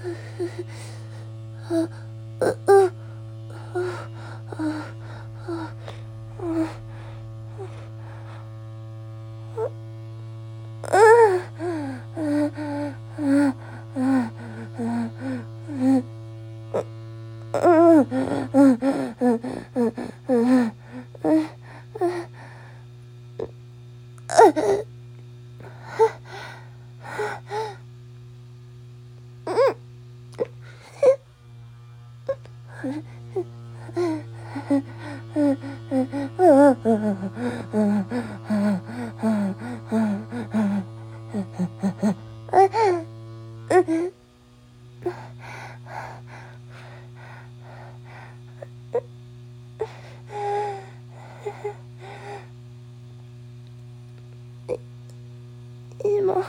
今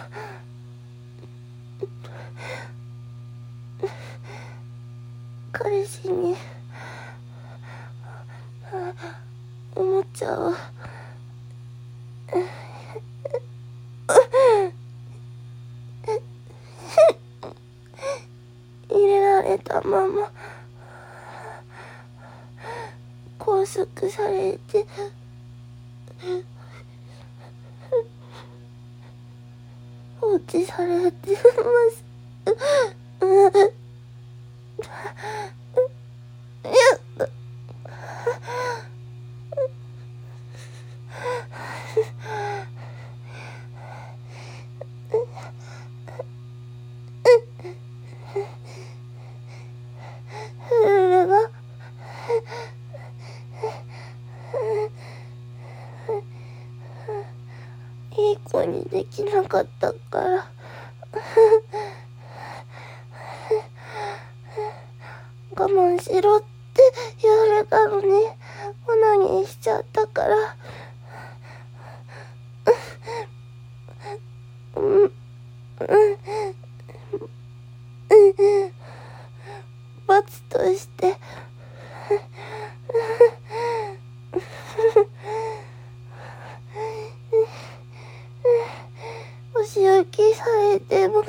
彼氏におもちゃを入れられたまま拘束されて放置されてます。いい子にできなかったから我慢しろって言われたのにオナニーしちゃったから罰としてお仕置きされてます。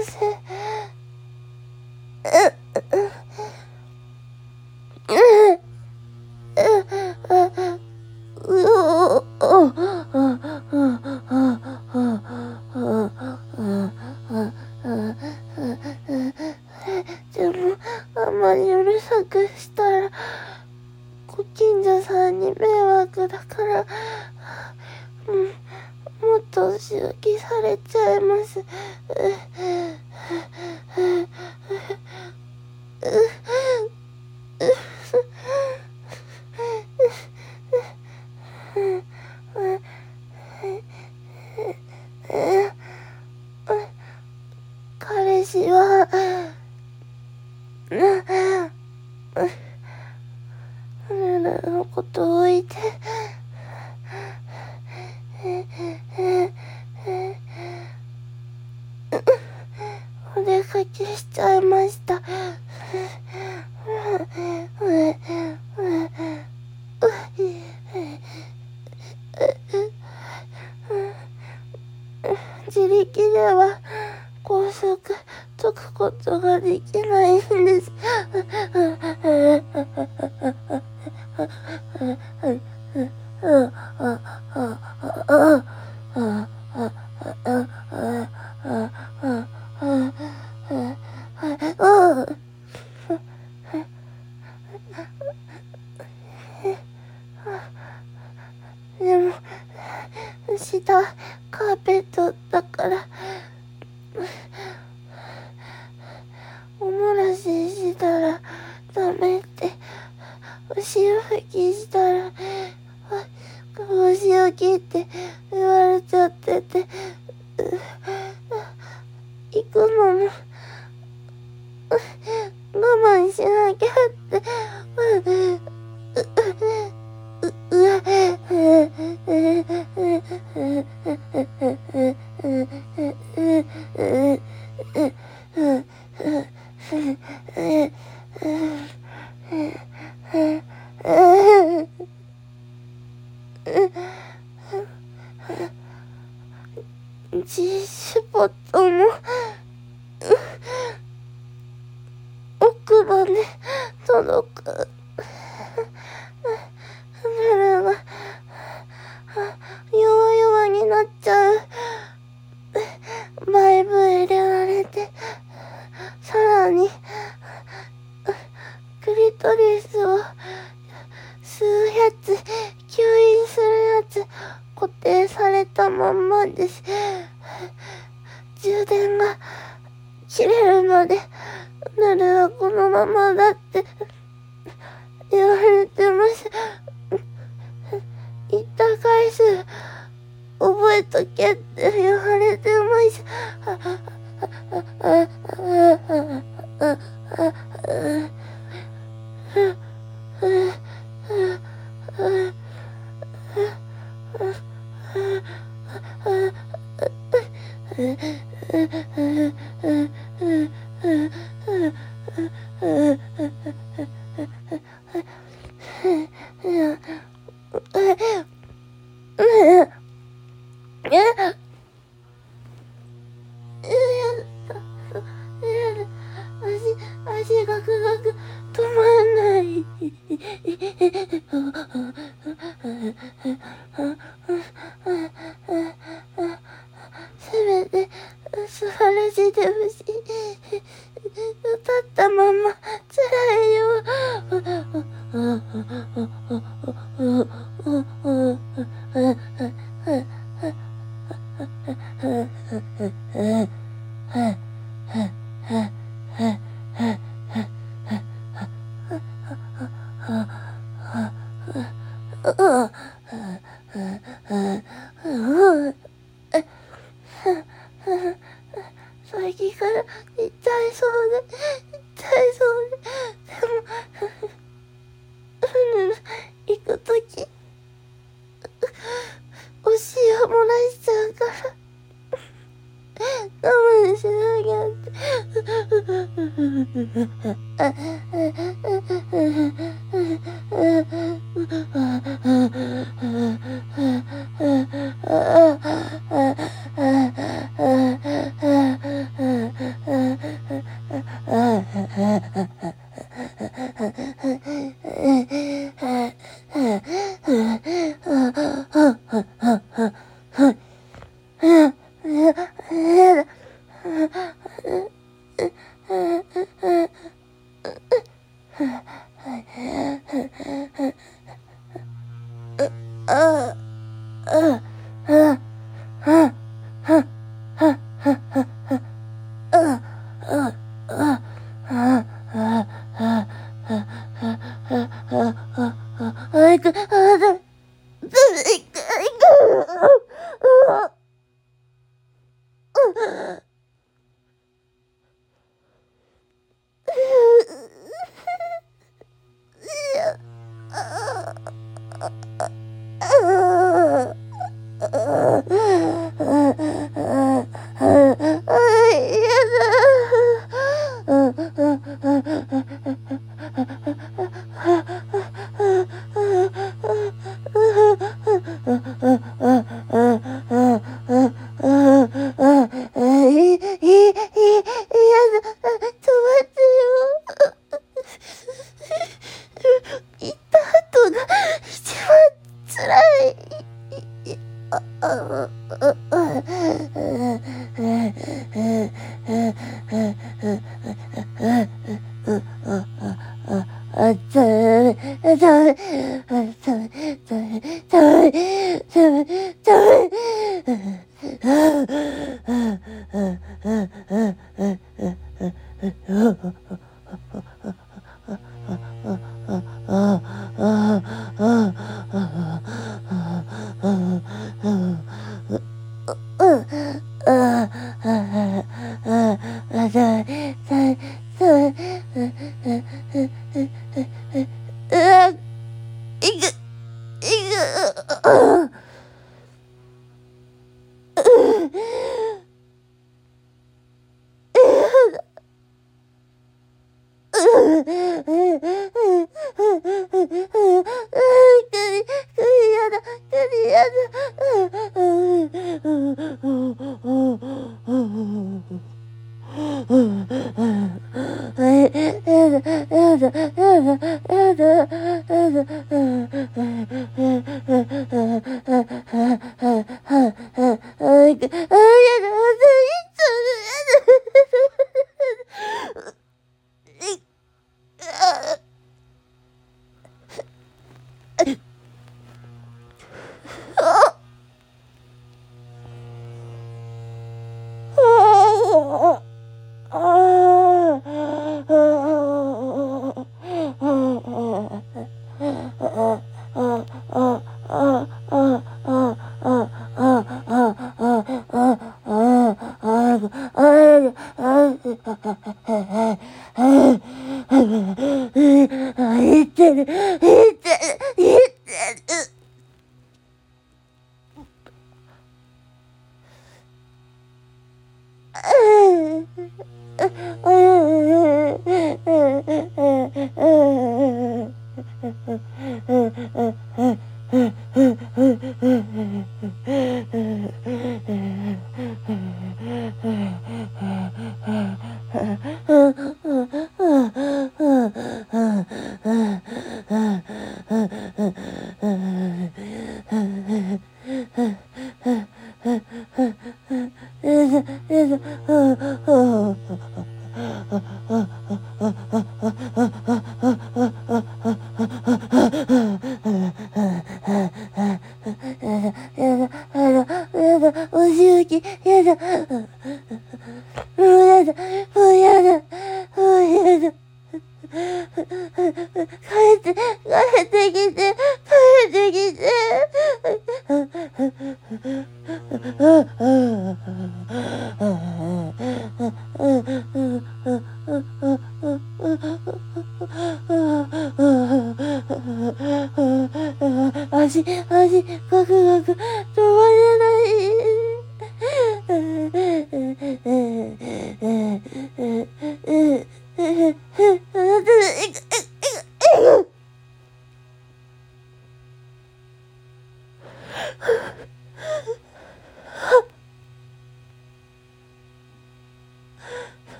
でもあんまりうるさくしたらご近所さんに迷惑だから、もっとお仕置きされちゃいます。彼氏はあなたのことを置いてお出かけしちゃいました。自力では拘束解くことができないんです。でも下カーペットだからお漏らししたらダメってお仕置きしたらお仕置きって言われちゃってて行くのも我慢しなきゃってG スポットも奥まで届く。ならば、弱々になっちゃう。前部入れられて、さらに、クリトリスを吸うやつ、吸引するやつ、固定されたまんまです。充電が切れるまで、なるはこのままだって言われてます。言った回数覚えとけって言われてます。足が止まんない。せめて座らせてほしい。立ったまま辛いよ。さっきから痛いそうで、でも、行くとき、お塩漏らしちゃうから、我慢しなきゃって。